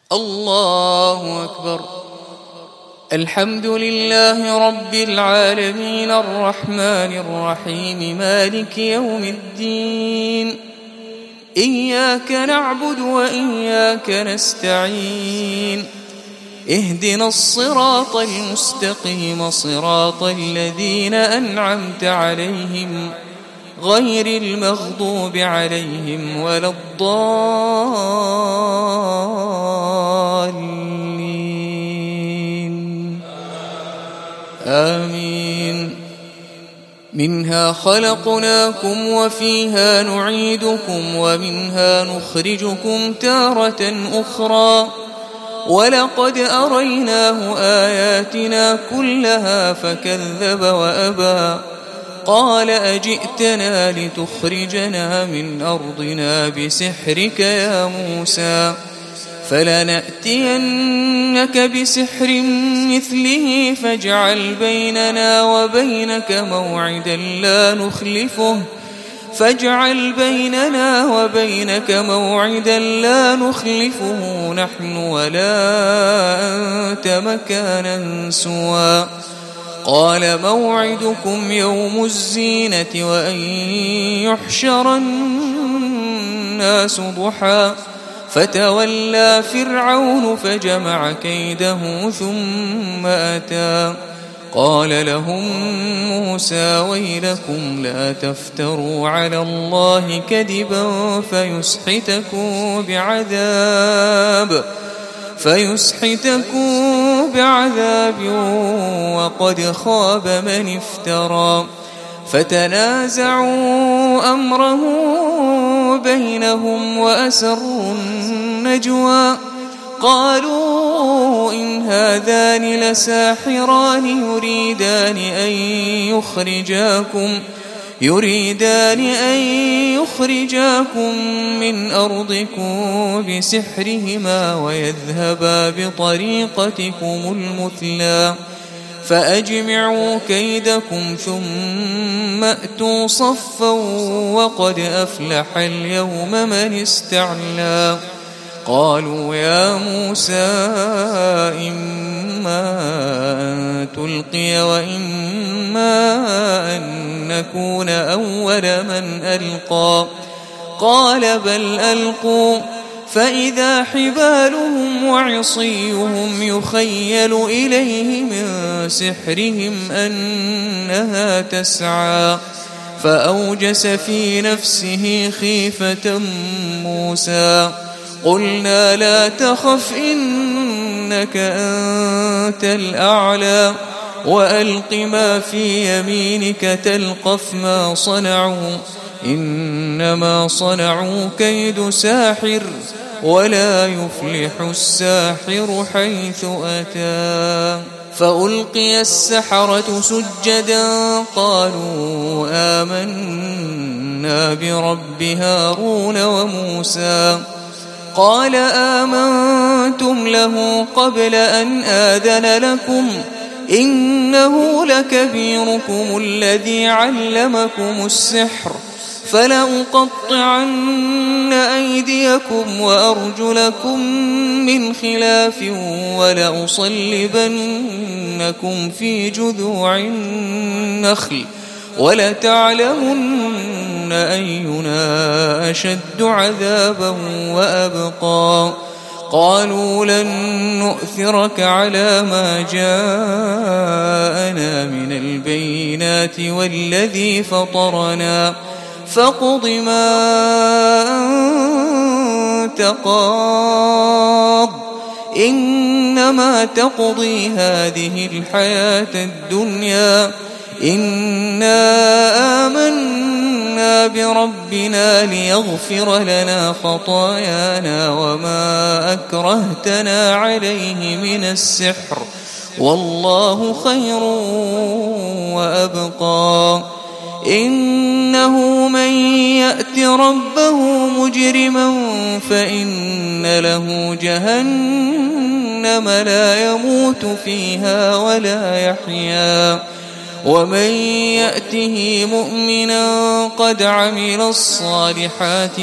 الله أكبر. الحمد لله رب العالمين الرحمن الرحيم مالك يوم الدين. إياك نعبد وإياك نستعين. اهدنا الصراط المستقيم صراط الذين أنعمت عليهم غير المغضوب عليهم ولا الضالين. آمين. منها خلقناكم وفيها نعيدكم ومنها نخرجكم تارة أخرى ولقد أريناه آياتنا كلها فكذب وأبى. قال أجئتنا لتخرجنا من أرضنا بسحرك يا موسى فلنأتينك بسحر مثله فاجعل بيننا وبينك موعدا لا نخلفه نحن ولا أنت مكانا سوى. قال موعدكم يوم الزينة وأن يحشر الناس ضحى فتولى فرعون فجمع كيده ثم أتى. قال لهم موسى ويلكم لا تفتروا على الله كذبا فيسحتكم بعذاب وقد خاب من افترى. فتنازعوا أمره بينهم وأسروا النجوى. قالوا إن هذان لساحران يريدان أن يخرجاكم من أرضكم بسحرهما ويذهبا بطريقتكم المثلى فأجمعوا كيدكم ثم أتوا صفا وقد أفلح اليوم من استعلى. قالوا يا موسى إما أن تلقي وإما أن نكون أول من ألقى. قال بل ألقوا فإذا حبالهم وعصيهم يخيل إليه من سحرهم أنها تسعى. فأوجس في نفسه خيفة موسى. قلنا لا تخف إنك أنت الأعلى وألق ما في يمينك تلقف ما صنعوا إنما صنعوا كيد ساحر ولا يفلح الساحر حيث أتى. فألقي السحرة سجدا قالوا آمنا برب هارون وموسى. قال آمنتم له قبل أن آذن لكم إنه لكبيركم الذي علمكم السحر فلأقطعن أيديكم وأرجلكم من خلاف ولأصلبنكم في جذوع النخل ولتعلمن أينا أشد عذابا وأبقى. قالوا لن نؤثرك على ما جاءنا من البينات والذي فطرنا فاقض ما أنت قاض إنما تقضي هذه الحياة الدنيا إنا آمنا بربنا ليغفر لنا خطايانا وما أكرهتنا عليه من السحر والله خير وأبقى. إنه من يأت ربه مجرما فإن له جهنم لا يموت فيها ولا يحيا ومن يأته مؤمنا قد عمل الصالحات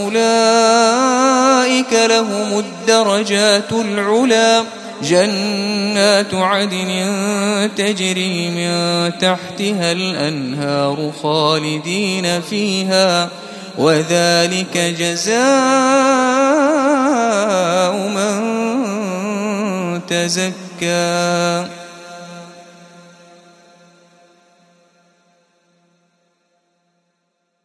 فأولئك لهم الدرجات العلى جنات عدن تجري من تحتها الأنهار خالدين فيها وذلك جزاء من تزكى